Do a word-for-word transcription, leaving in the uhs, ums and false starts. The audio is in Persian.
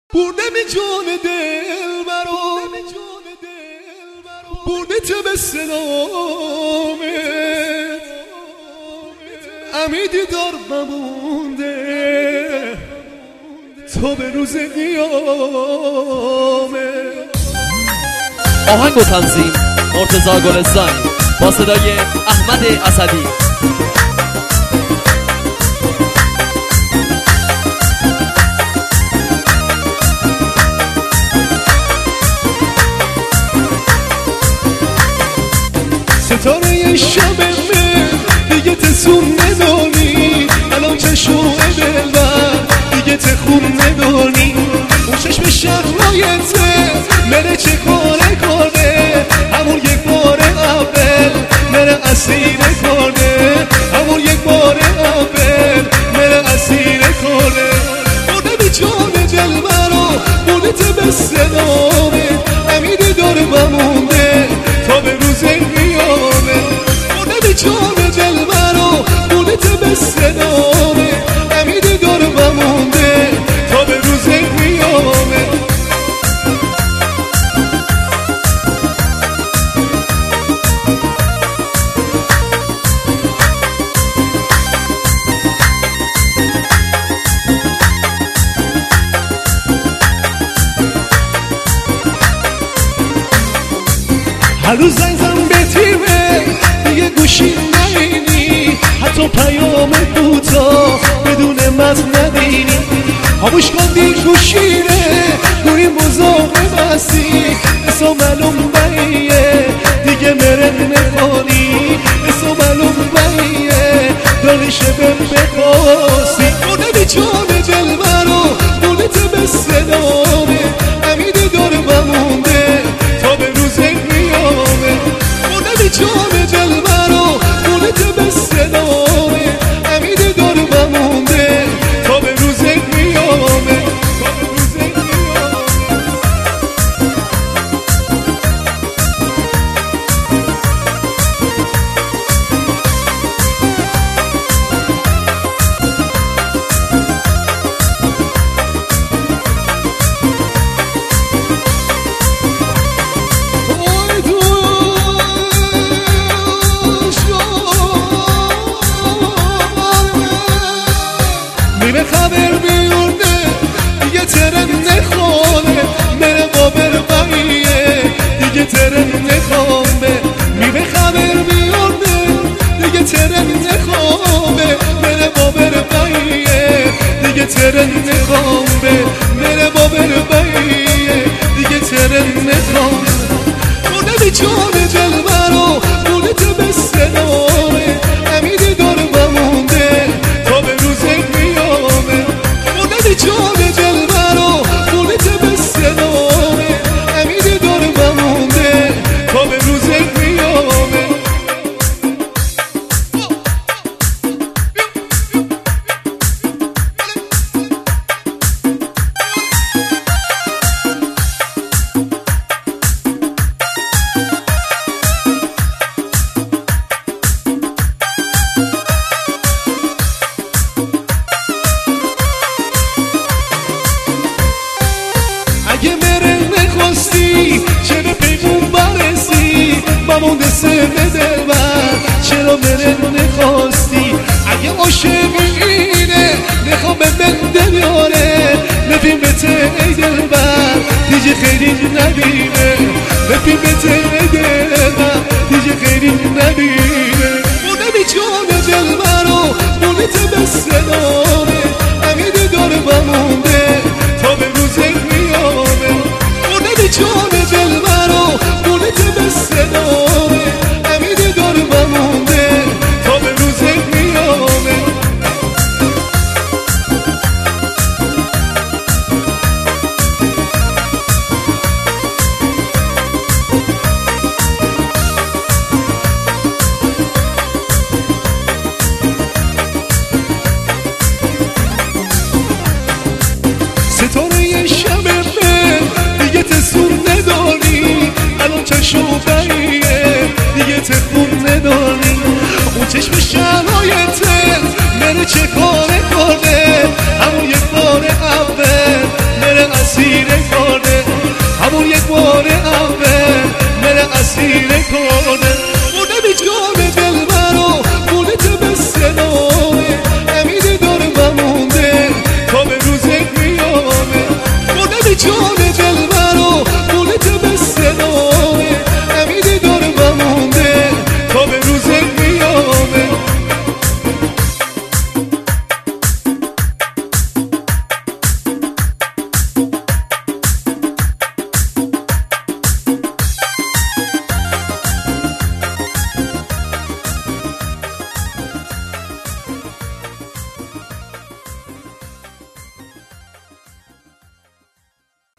بردم جان دل برام برده تو به سلامه امیدی دار بمونده تا به روز قیامه. آهنگ و تنظیم مرتضی گلستانی با صدای احمد اسدی. ستاره شب من دیگه تسون نداری، الان چشم دلبر دیگه تخون نداری. اون چشم شهرایته مره چه کاره کرده، همون یک بار اول مره اسیر کرده، همون یک بار اول مره اسیر کرده. برده بی جان دلبر رو برده تو به سلامه امیدی داره بمونده تا به روز قیامه. برده بی جان دلبر رو برده تو به سلامه امیدی داره بمونده تا به روز قیامه. هر روز زنگ زن به تیمه دیگه گوشی نبینی، حتی پیام کوتاه بدون متن ندینی. خاموش کندی گوشیره گوری مزاق بستی، اسا معلوم بایه دیگه مرق نخوانی، اسا معلوم بایه دانش بهم بخواستی. برده بی جان دلبر رو برده تو به سلامه امیدی داره بمونده تا به روز قیامه. برده بی جان دلبر رو برده تو به سلامه امیدی داره بمونده تا به روز قیامه. تا به روز قیامه. میره خبر بیورده دیگه ترن نخوانه، مره قابر باییه دیگه ترن نخوانه. میره خبر بیورده دیگه ترن نخوانه، مره قابر باییه دیگه ترن نخوانه، مره قابر باییه دیگه ترن نخوانه. برده بی جان دلبر رو برده تو به سلامه امیدی داره بمونده تا به روز قیامه. برده بی جان دلبر رو برده تو به سلامه امیدی داره بمونده تا به روز قیامه. اگه مره نخواستی چرا پیمون برسی بمونده سر دلبر، چرا مره نخواستی؟ اگه عاشقی اینه نخوام به من دلیاره نفیم به ته ای دلبر دیگه خیلی نبینه، نفیم به ته ای دلبر دیگه خیلی نبینه. برده بی جان دلبر رو برده تو به سلامه امیدی داره بمونده تا به روز قیامه. برده بی جان دلبر رو برده تو به سلامه امیدی داره بمونده تا به روز قیامه. مسیر